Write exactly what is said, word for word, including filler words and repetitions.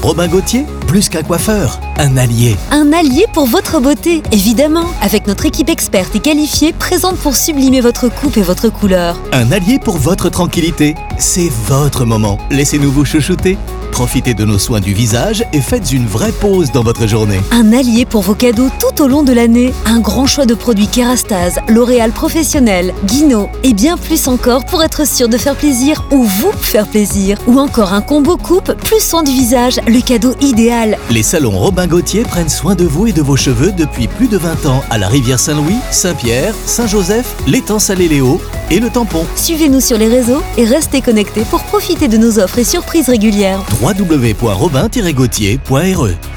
Robin Gauthier, plus qu'un coiffeur, un allié. Un allié pour votre beauté, évidemment, avec notre équipe experte et qualifiée présente pour sublimer votre coupe et votre couleur. Un allié pour votre tranquillité. C'est votre moment. Laissez-nous vous chouchouter. Profitez de nos soins du visage et faites une vraie pause dans votre journée. Un allié pour vos cadeaux tout au long de l'année. Un grand choix de produits Kérastase, L'Oréal Professionnel, Guino et bien plus encore pour être sûr de faire plaisir ou vous faire plaisir. Ou encore un combo coupe plus soin du visage, le cadeau idéal. Les salons Robin Gauthier prennent soin de vous et de vos cheveux depuis plus de vingt ans à la Rivière-Saint-Louis, Saint-Pierre, Saint-Joseph, l'étang Salé-Léo et le Tampon. Suivez-nous sur les réseaux et restez connectés pour profiter de nos offres et surprises régulières. w w w point robin tiret gauthier point r e